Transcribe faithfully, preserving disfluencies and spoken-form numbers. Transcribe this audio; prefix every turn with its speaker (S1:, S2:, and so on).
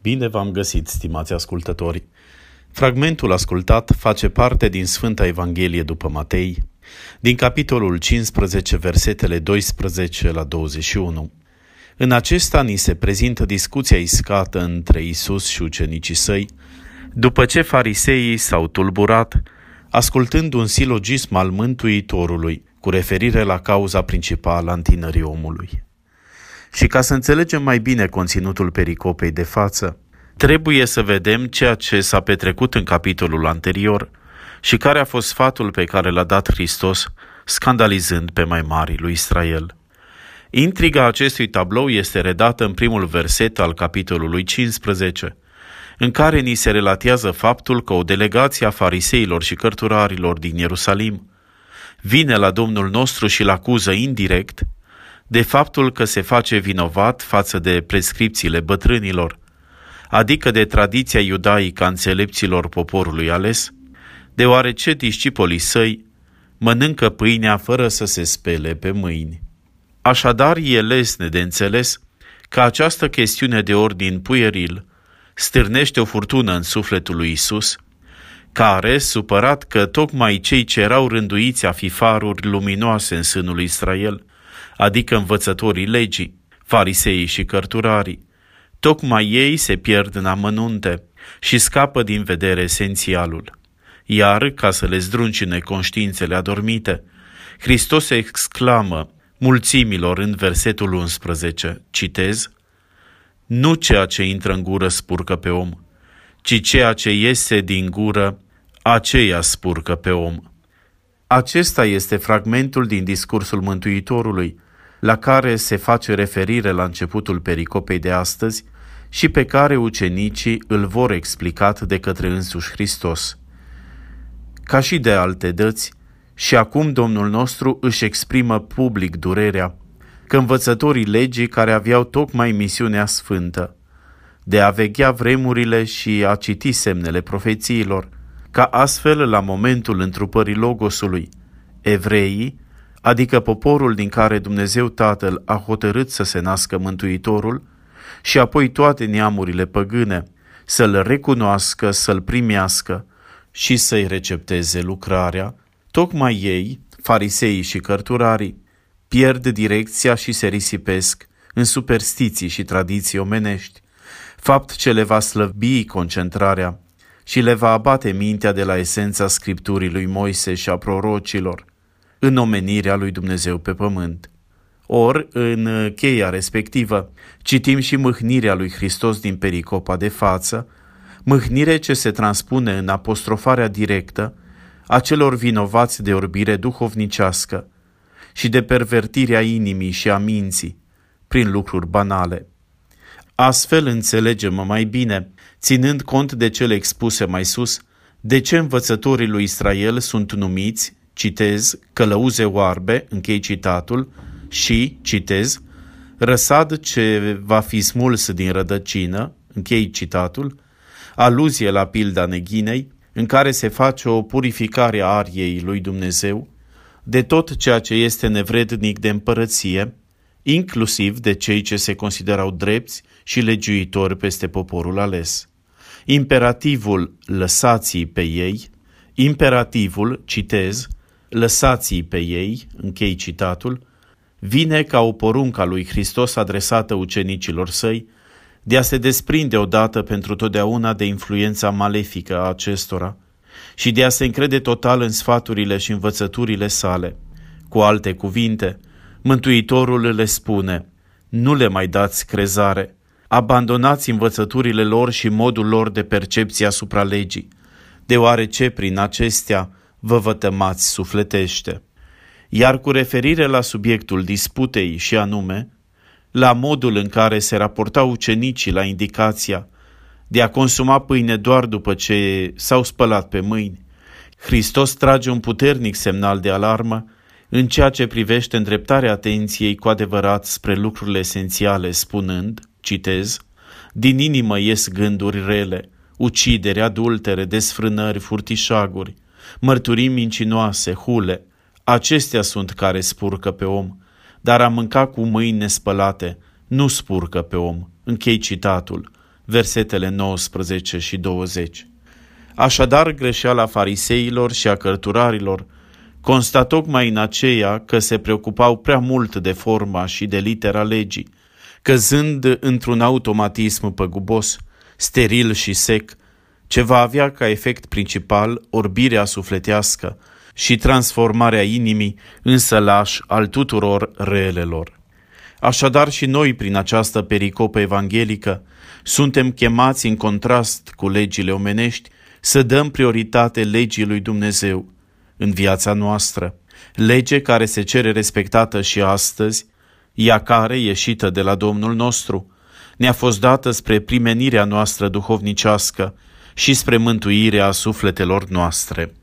S1: Bine v-am găsit, stimați ascultători! Fragmentul ascultat face parte din Sfânta Evanghelie după Matei, din capitolul cincisprezece, versetele doisprezece la douăzeci și unu. În acesta ni se prezintă discuția iscată între Iisus și ucenicii săi, după ce fariseii s-au tulburat, ascultând un silogism al Mântuitorului cu referire la cauza principală a întinării omului. Și ca să înțelegem mai bine conținutul pericopei de față, trebuie să vedem ceea ce s-a petrecut în capitolul anterior și care a fost sfatul pe care l-a dat Hristos, scandalizând pe mai marii lui Israel. Intriga acestui tablou este redată în primul verset al capitolului cincisprezece, în care ni se relatează faptul că o delegație a fariseilor și cărturarilor din Ierusalim vine la Domnul nostru și îl acuză indirect de faptul că se face vinovat față de prescripțiile bătrânilor, adică de tradiția iudaică a înțelepților poporului ales, deoarece discipolii săi mănâncă pâinea fără să se spele pe mâini. Așadar, e lesne de înțeles că această chestiune de ordin pueril stârnește o furtună în sufletul lui Iisus, care, supărat că tocmai cei ce erau rânduiți a fi faruri luminoase în sânul lui Israel, adică învățătorii legii, fariseii și cărturarii, tocmai ei se pierd în amănunte și scapă din vedere esențialul. Iar, ca să le zdruncine conștiințele adormite, Hristos exclamă mulțimilor în versetul unsprezece, citez, nu ceea ce intră în gură spurcă pe om, ci ceea ce iese din gură, aceea spurcă pe om. Acesta este fragmentul din discursul Mântuitorului, la care se face referire la începutul pericopei de astăzi și pe care ucenicii îl vor explicat de către însuși Hristos. Ca și de alte dăți, și acum Domnul nostru își exprimă public durerea că învățătorii legii care aveau tocmai misiunea sfântă de a veghea vremurile și a citi semnele profețiilor, ca astfel, la momentul întrupării Logosului, evreii, adică poporul din care Dumnezeu Tatăl a hotărât să se nască Mântuitorul, și apoi toate neamurile păgâne, să-L recunoască, să-L primească și să-i recepteze lucrarea, tocmai ei, fariseii și cărturarii, pierd direcția și se risipesc în superstiții și tradiții omenești, fapt ce le va slăbi concentrarea și le va abate mintea de la esența Scripturii lui Moise și a prorocilor, în omenirea lui Dumnezeu pe pământ. Or, în cheia respectivă, citim și mâhnirea lui Hristos din pericopa de față, mâhnire ce se transpune în apostrofarea directă a celor vinovați de orbire duhovnicească și de pervertirea inimii și a minții prin lucruri banale. Astfel înțelegem mai bine, ținând cont de cele expuse mai sus, de ce învățătorii lui Israel sunt numiți, citez, călăuze oarbe, închei citatul, și, citez, răsad ce va fi smuls din rădăcină, închei citatul, aluzie la pilda neghinei, în care se face o purificare a ariei lui Dumnezeu de tot ceea ce este nevrednic de împărăție, inclusiv de cei ce se considerau drepți și legiuitori peste poporul ales. Imperativul lăsați-i pe ei, imperativul, citez, lăsați-i pe ei, închei citatul, vine ca o poruncă a lui Hristos adresată ucenicilor săi de a se desprinde odată pentru totdeauna de influența malefică a acestora și de a se încrede total în sfaturile și învățăturile sale. Cu alte cuvinte, Mântuitorul le spune, nu le mai dați crezare, abandonați învățăturile lor și modul lor de percepție asupra legii, deoarece prin acestea vă vătămați sufletește. Iar cu referire la subiectul disputei și anume, la modul în care se raportau ucenicii la indicația de a consuma pâine doar după ce s-au spălat pe mâini, Hristos trage un puternic semnal de alarmă în ceea ce privește îndreptarea atenției cu adevărat spre lucrurile esențiale, spunând, citez, din inimă ies gânduri rele, ucideri, adultere, desfrânări, furtișaguri, mărturii mincinoase, hule, acestea sunt care spurcă pe om, dar a mânca cu mâini nespălate nu spurcă pe om. Închei citatul. versetele nouăsprezece și douăzeci. Așadar, greșeala fariseilor și a cărturarilor consta tocmai în aceea că se preocupau prea mult de forma și de litera legii, căzând într-un automatism păgubos, steril și sec, ce va avea ca efect principal orbirea sufletească și transformarea inimii în sălaș al tuturor relelor. Așadar și noi, prin această pericopă evanghelică, suntem chemați în contrast cu legile omenești să dăm prioritate legii lui Dumnezeu în viața noastră, lege care se cere respectată și astăzi, ea care, ieșită de la Domnul nostru, ne-a fost dată spre primenirea noastră duhovnicească și spre mântuirea sufletelor noastre.